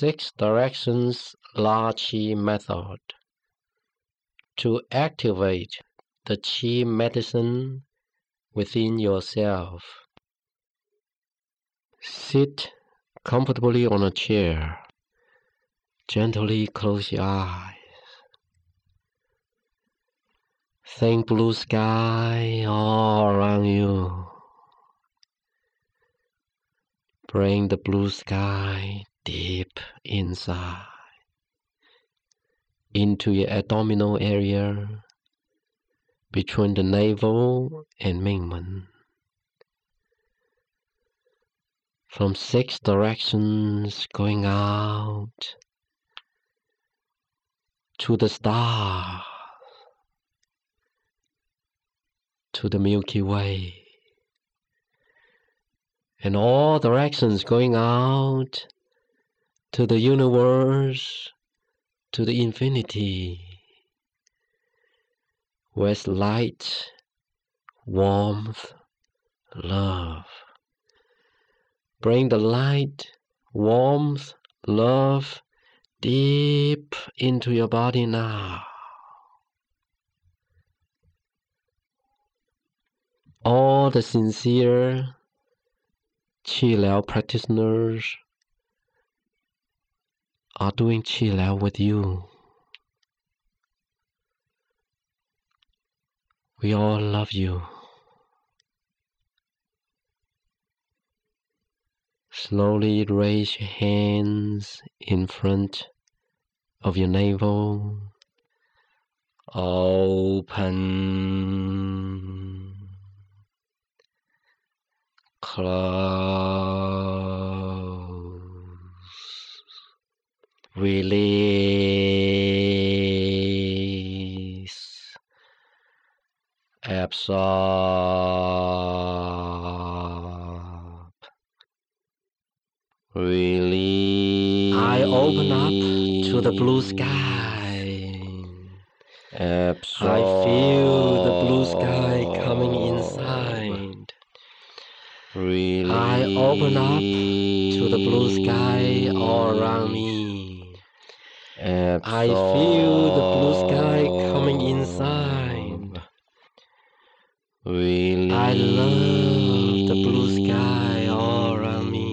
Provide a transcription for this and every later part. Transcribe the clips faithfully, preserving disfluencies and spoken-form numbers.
Six Directions La Qi Method. To activate the Qi medicine within yourself. Sit comfortably on a chair. Gently close your eyes. Think blue sky all around you. Bring the blue sky deep inside, into your abdominal area, between the navel and Mingmen. From six directions going out to the stars, to the Milky Way, and all directions going out to the universe, to the infinity, with light, warmth, love. Bring the light, warmth, love deep into your body now. All the sincere Qi Liao practitioners are doing Qi Liao with you. We all love you. Slowly raise your hands in front of your navel. Open. Close. Release. Absorb. Release. I open up to the blue sky. Absorb. I feel the blue sky coming inside. Release. I open up to the blue sky all around me. Absorb. I feel the blue sky coming inside. Release. I love the blue sky all around me.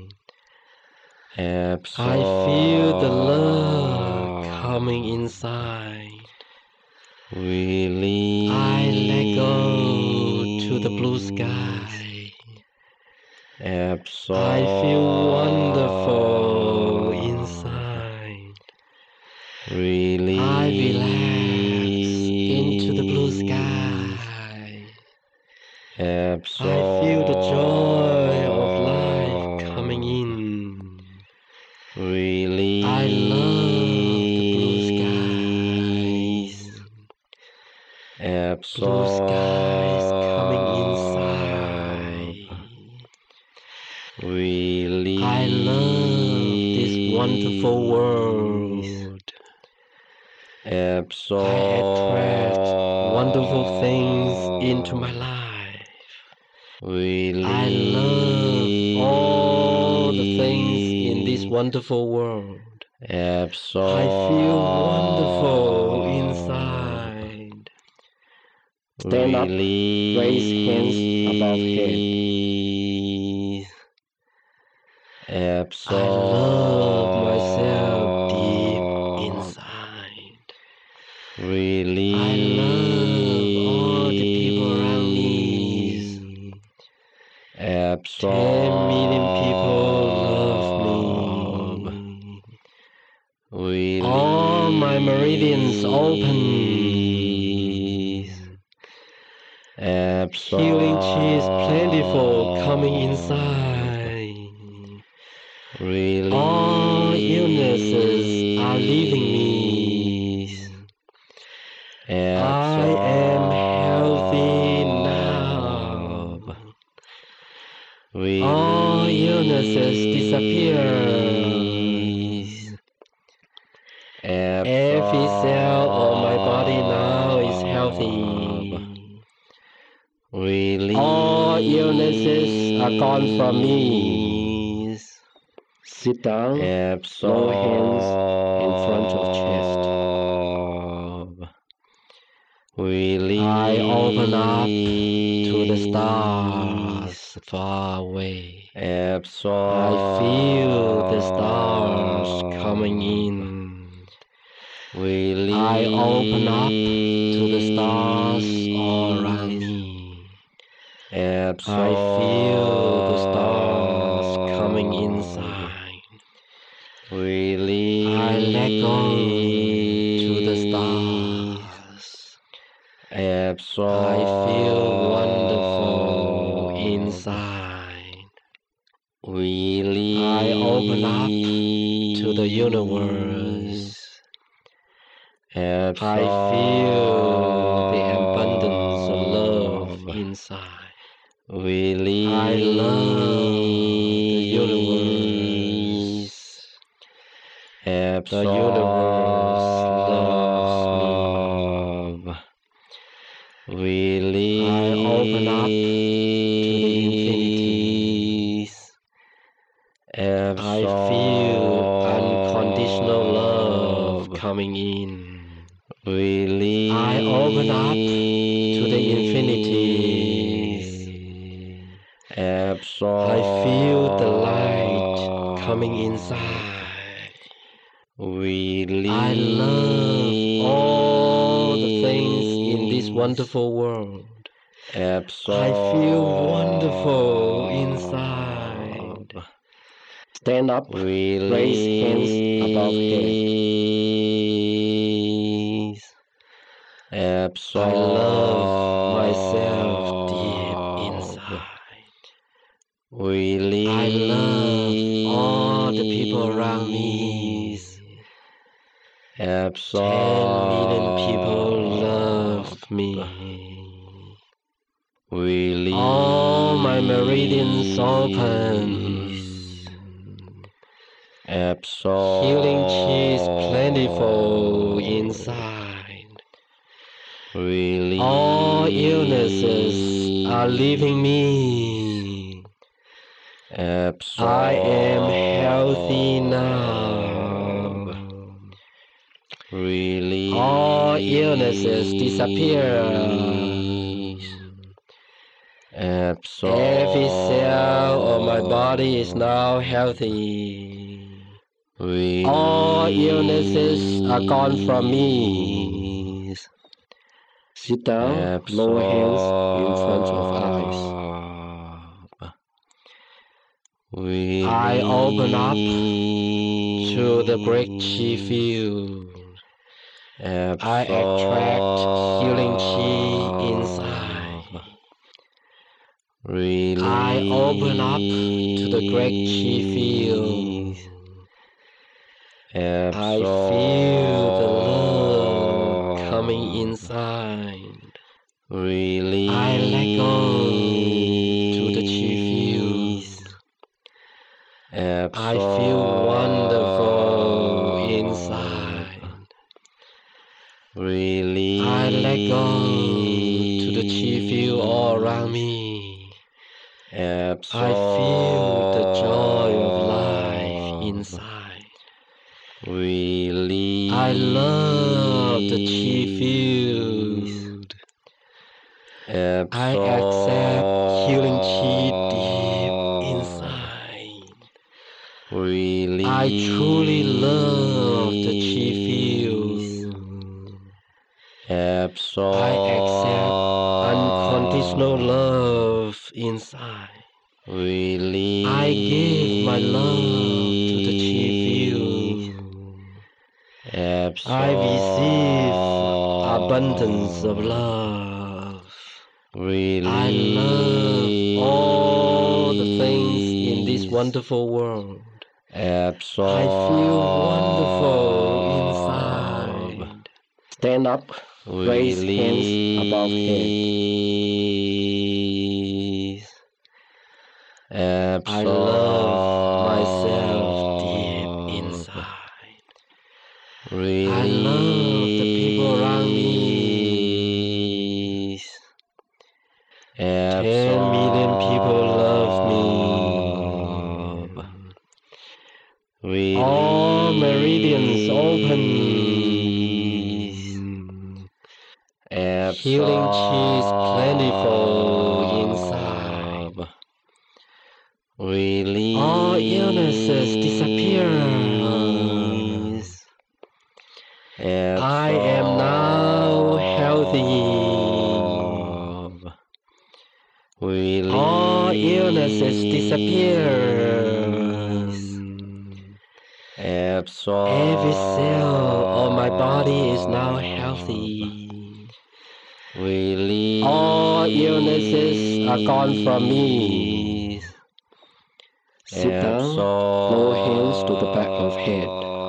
Absorb. I feel the love coming inside. Release. I let go to the blue sky. Absorb. I feel wonderful inside. Release. I relax into the blue sky. Absorb. I feel the joy of life coming in. Release. I love the blue skies. Absorb. Blue skies coming inside. Release. I love this wonderful world. Absorb. I attract wonderful things into my life. Release. I love all the things in this wonderful world. Absorb. I feel wonderful inside. Stand up, raise hands above head. Absorb. I love myself deep inside. Release. I love all the people around me. Absorb. Ten million people love me. Release. All my meridians open. Absorb. Healing Qi is plentiful coming inside. Release. All illnesses are leaving me. Absorb. I am healthy now. Release. All illnesses disappear. Absorb. Every cell of my body now is healthy. Release. All illnesses are gone from me. Sit down, lower hands in front of chest. Release. I open up to the stars far away. Absorb. I feel the stars coming in. Release. I open up to the stars all around me. Absorb. I feel the stars coming inside. Release. I let go to the stars. Absorb. I feel wonderful inside. Release. I open up to the universe. Absorb. I feel the abundance of love inside. Release. I love the universe. Absorb. The universe loves me. Release. I open up to the infinities. Absorb. I feel unconditional love coming in. Release. I open up to the infinities. Absorb. I feel the light coming inside. Release. I love all the things in this wonderful world. Absorb. I feel wonderful inside. Stand up, Release. raise hands above head. Absorb. I love myself deep inside. Release. I love all the people around me. Absorb. Ten million people love me. Release. All my meridians open. Absorb. Healing chi is plentiful inside. Release. All illnesses are leaving me. Absorb. I am healthy now. Release. All illnesses disappear. Absorb. Every cell of my body is now healthy. Release. All illnesses are gone from me. Sit down, lower hands in front of eyes. Release. I open up to the great chi field. Absorb. I attract healing chi inside. Release. I open up to the great chi field. Absorb. I feel the love coming inside. Release. I let go to the chi field. Absorb. I feel wonderful inside. Release. I let go to the chi field all around me. Absorb. I feel the joy of life inside. Release. I love the chi field. Absorb. I accept healing chi deep inside. Release. I truly love the chi field. Absorb. I accept unconditional love inside. Release. I give my love to the chi field. Absorb. I receive abundance of love. Release. I love all the things in this wonderful world. Absorb. I feel wonderful inside. Stand up, raise hands above head. Absorb. I love myself deep inside. Release. I love the people around me. Absorb. Ten million people love me. All meridians open. Healing chi is plentiful inside. Release. All illnesses disappear. Absorb. I am now healthy. Release. All illnesses disappear. Absorb. Every cell of my body is now healthy. Release. All illnesses are gone from me. Sit down, lower hands to the back of head.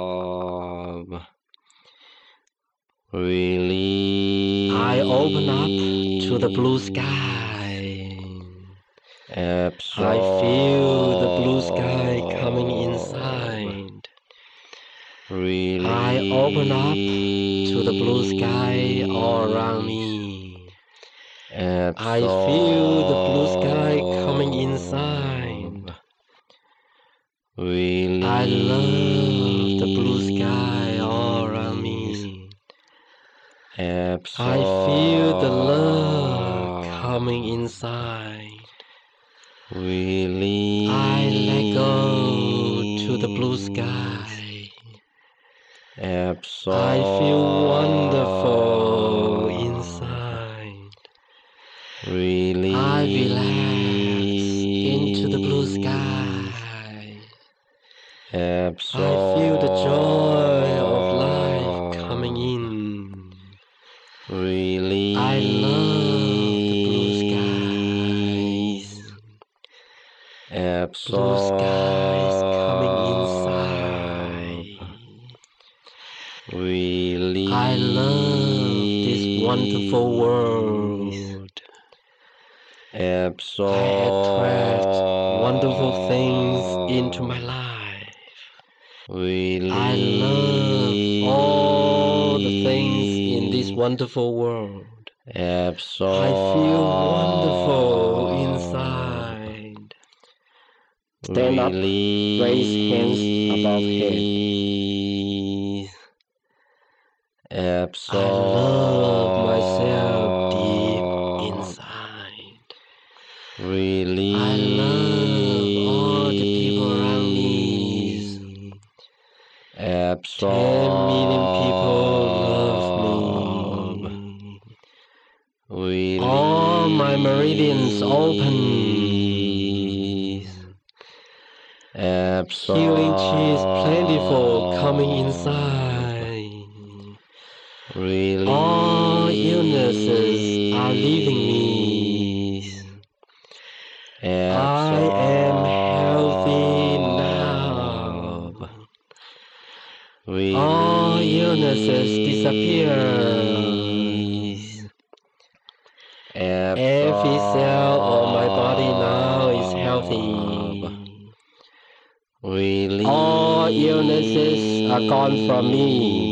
Release. I open up to the blue sky. Absorb. I feel the blue sky coming inside. Release. I open up to the blue sky all around me. Absorb. I feel the blue sky coming inside. Release. I love the blue sky all around me. Absorb. I feel the love coming inside. Release. I let go to the blue sky. Absorb. I feel wonderful inside. Release. I relax into the blue sky. Absorb. I feel the joy of life coming in. Release. I love the blue skies. Absorb. Blue skies coming inside. Release. I love this wonderful world. Absorb. I attract wonderful things into my life. Release. I love all the things in this wonderful world. Absorb. I feel wonderful inside. Stand up, raise hands above head. Absorb. I love myself deep inside. Release. I love all the people around me. Absorb. Ten million people love me. Release. All my meridians open. Absorb. Healing chi is plentiful coming inside. Release. All illnesses are leaving me. I am healthy now. Release. All illnesses disappear. Every cell of my body now is healthy. Release. All illnesses are gone from me.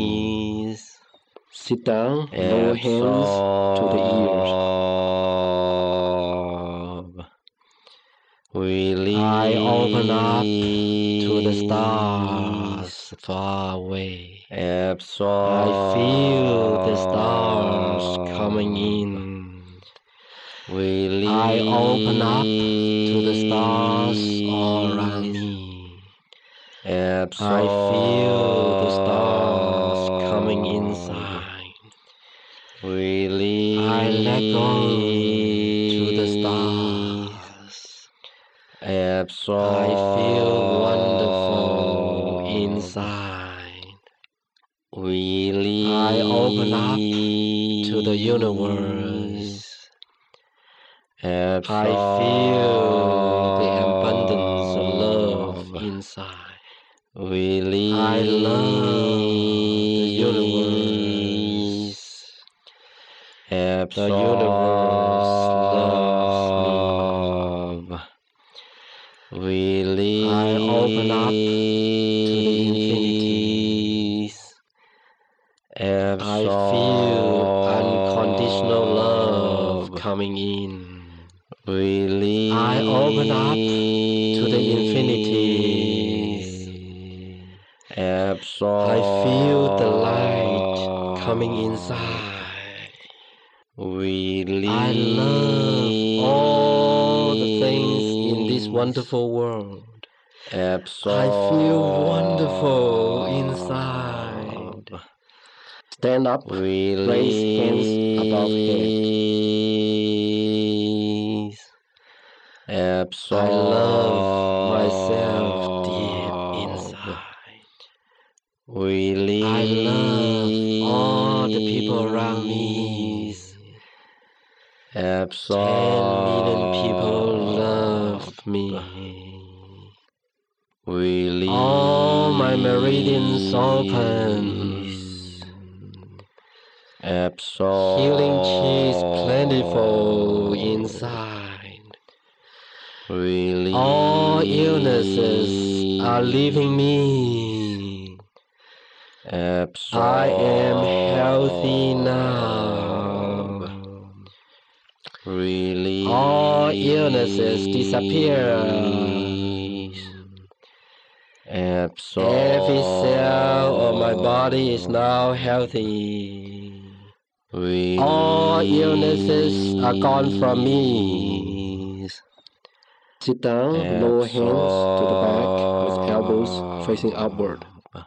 Sit down, lower hands to the ears. Release. I open up to the stars far away. Absorb. I feel the stars coming in. Release. I open up to the stars all around me. Absorb. I feel the stars coming inside. Release. I let go to the stars. Absorb. I feel wonderful inside. Release. I open up to the universe. Absorb. I feel the abundance of love inside. Release. I love the universe. Absorb. The universe loves me. Release. I open up to the infinities. Absorb. I feel unconditional love coming in. Release. I open up to the infinities. Absorb. I feel the light coming inside. Release. I love all the things in this wonderful world. Absorb. I feel wonderful inside. Stand up, Release. raise hands above head. Absorb. I love myself deep inside. Release. I love all the people around me. Absorb. Ten million people love me. Release. All my meridians open. Absorb. Healing chi is plentiful inside. Release. All illnesses are leaving me. Absorb. I am healthy now. Release. All illnesses disappear. Absorb. Every cell of my body is now healthy. Release. All illnesses are gone from me. Sit down, lower hands to the back with elbows facing upward.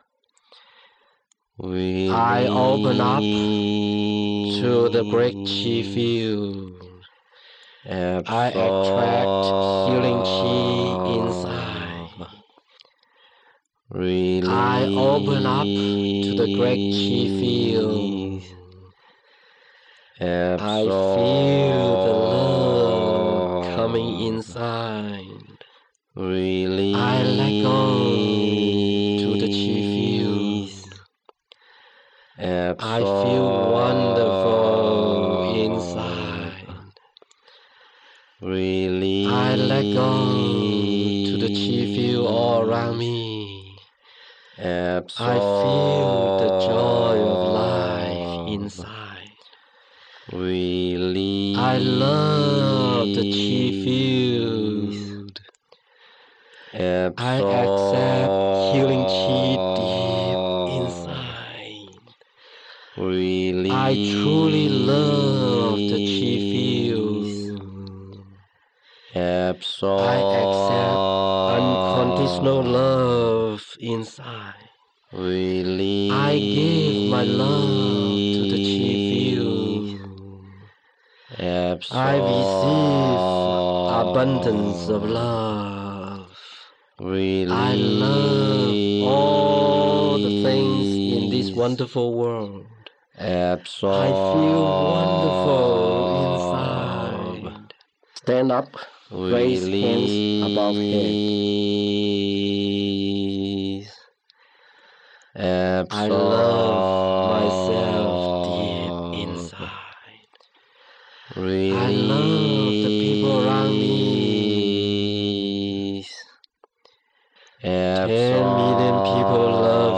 Release. I open up to the great chi field. Absorb. I attract healing chi inside. Release. I open up to the great chi field. Absorb. I feel the love coming inside. Release. I let go to the chi field. Absorb. I feel wonderful inside. Release. I let go to the chi field all around me. Absorb. I feel the joy of life inside. Release. I love the chi field. Absorb. I accept healing chi deep inside. Release. I truly love the chi field. Absorb. I accept unconditional love inside. Release. I give my love to the chi field. Absorb. I receive abundance of love. Release. I love all the things in this wonderful world. Absorb. I feel wonderful inside. Stand up, raise hands above head. Absorb. I love myself deep inside. Release. I love the people around me. Absorb. Ten million people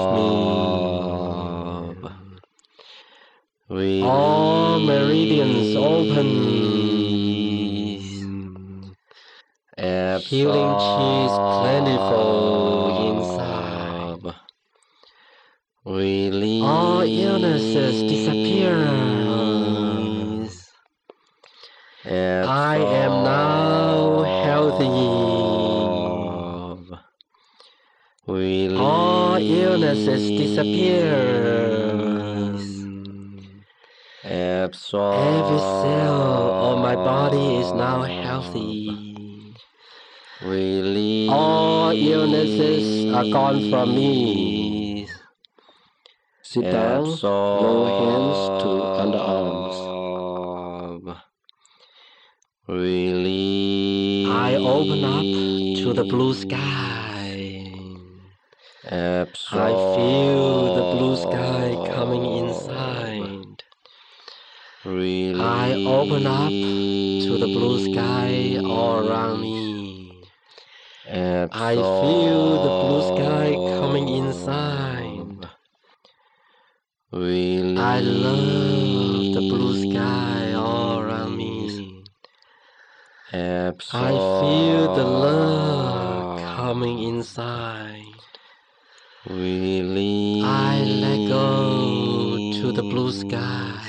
love me. Release. All meridians open. Absorb. Healing chi is plentiful inside. Release. All illnesses disappear. Absorb. I am now healthy. Release. All illnesses disappear. Absorb. Every cell of my body is now healthy. Release. All illnesses are gone from me. Sit down, Absorb. lower hands to underarms. Release. I open up to the blue sky. Absorb. I feel the blue sky coming inside. Release. I open up to the blue sky all around me. Absorb. I feel the blue sky coming inside. Release. I love the blue sky all around me. Absorb. I feel the love coming inside. Release. I let go to the blue sky.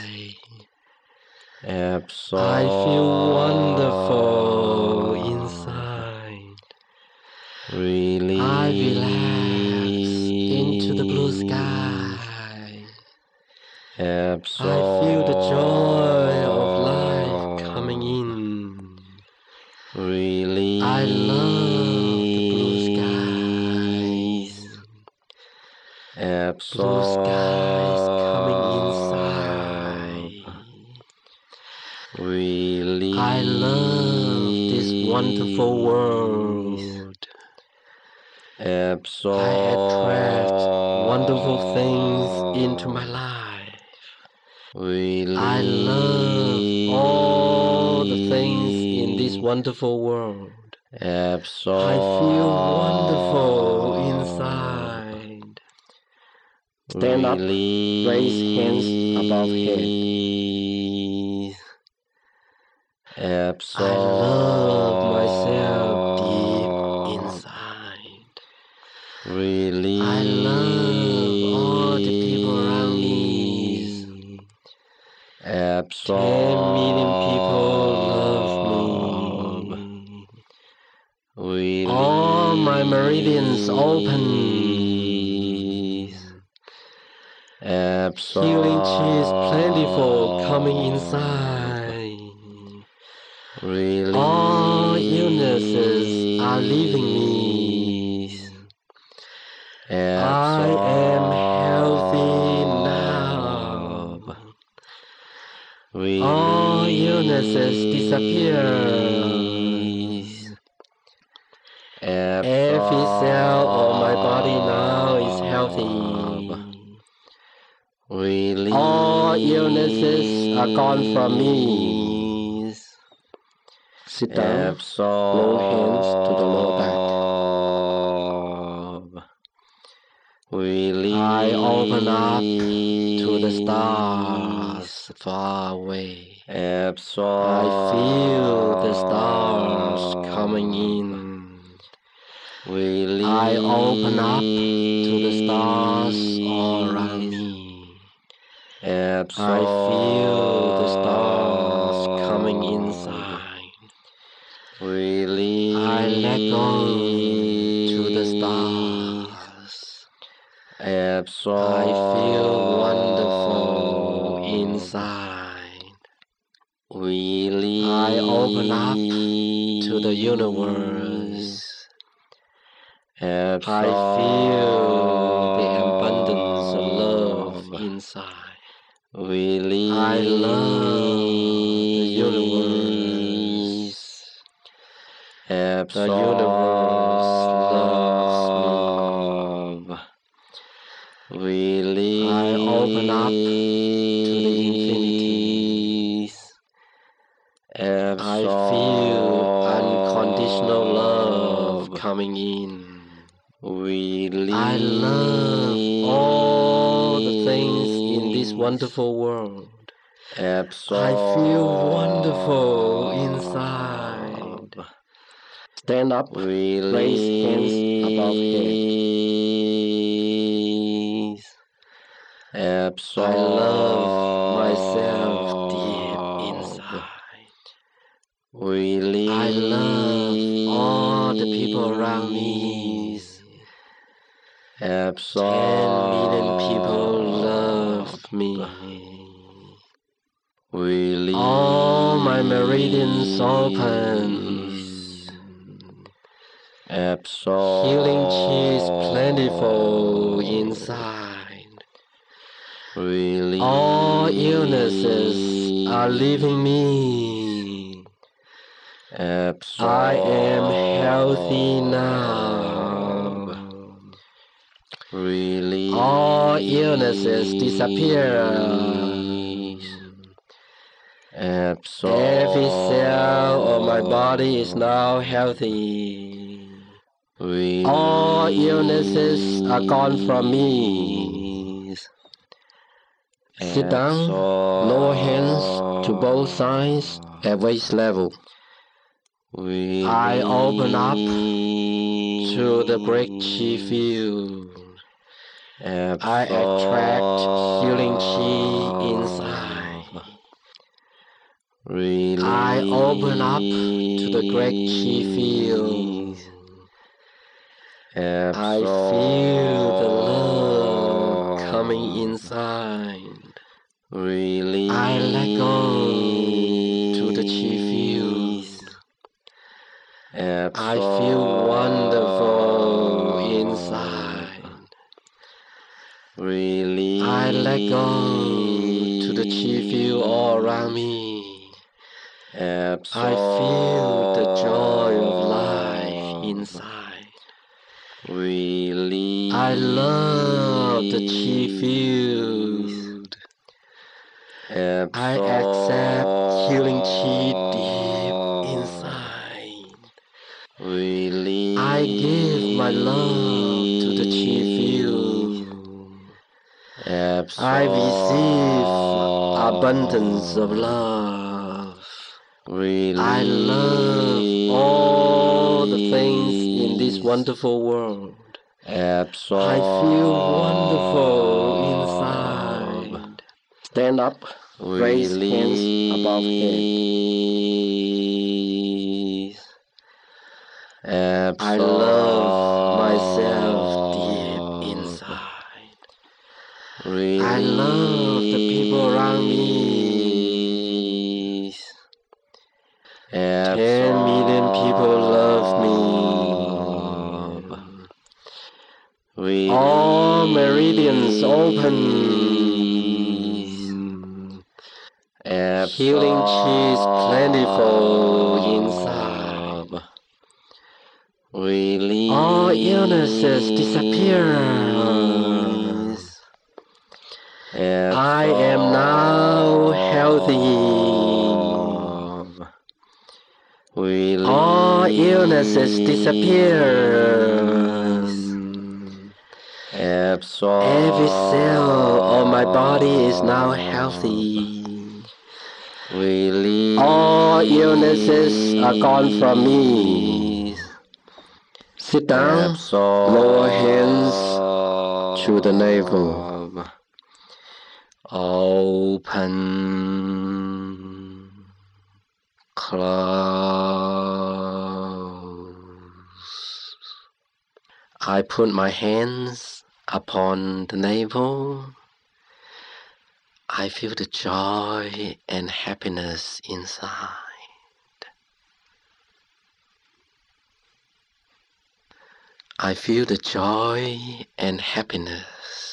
Absorb. I feel wonderful inside. Release. I relax into the blue sky. Absorb. I feel the joy of life coming in. Release. I love the blue skies. Absorb. Blue skies coming inside. Release. I love this wonderful world. Absorb. I attract wonderful things into my life. Release. I love all the things in this wonderful world. Absorb. I feel wonderful inside. Stand up, raise hands above head. Absorb. I love myself deep inside. Release. I love all the people around me. Absorb. Ten million people love me. Release. All my meridians open. Absorb. Healing chi is plentiful coming inside. Release. All illnesses are leaving me. Absorb. I am healthy now. Release. All illnesses disappear. Absorb. Every cell of my body now is healthy. Release. All illnesses are gone from me. Sit down, Absorb. blow hands to the lower back. Release. I open up to the stars far away. Absorb. I feel the stars coming in. Release. I open up to the stars all around me. Absorb. I feel the stars coming inside. Release. I let go to the stars. Absorb. I feel wonderful inside. Release. I open up to the universe. Absorb. I feel the abundance of love inside. Release. I love the universe. Absorb. The universe loves me. Release. I open up to the infinity. Absorb. I feel unconditional love coming in. Release. I love all the things in this wonderful world. Absorb. I feel wonderful inside. Stand up, Release. raise hands above head. Absorb. I love myself deep inside. Release. I love all the people around me. Absorb. Ten million people love me. Release. All my meridians open. Absorb. Healing chi is plentiful inside. Release. All illnesses are leaving me. Absorb. I am healthy now. Release. All illnesses disappear. Absorb. Every cell of my body is now healthy. Release. All illnesses are gone from me. Sit down, lower hands to both sides at waist level. Release. I open up to the great chi field. I attract healing chi inside. Release. I open up to the great chi field. Absorb. I feel the love coming inside. Release. I let go to the chi field. Absorb. I feel wonderful inside. Release. I let go to the chi field all around me. Absorb. I feel the joy of life inside. Release. I love the chi field. Absorb. I accept healing chi deep inside. Release. I give my love to the chi field. Absorb. I receive abundance of love. Release. I love all the things in this wonderful world. Absorb. I feel wonderful inside. Stand up, raise hands above head. Absorb. I love myself deep inside. Release. I love the people around me. Absorb. Ten million people love me. Release. All meridians open. Absorb. Healing chi is plentiful inside. Release. All illnesses disappear. I am now healthy. Release. All illnesses disappear. Absorb. Every cell of my body is now healthy. Release. All illnesses are gone from me. Sit down, Absorb. lower hands to the navel. Open, close. I put my hands upon the navel. I feel the joy and happiness inside. I feel the joy and happiness.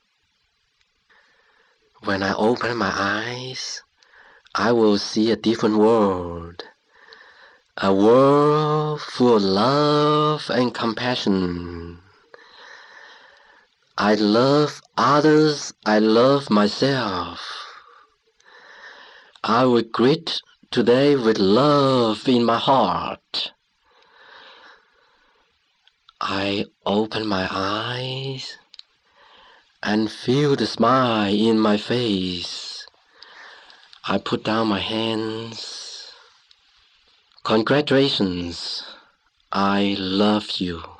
When I open my eyes, I will see a different world. A world full of love and compassion. I love others, I love myself. I will greet today with love in my heart. I open my eyes and feel the smile in my face. I put down my hands. Congratulations, I love you.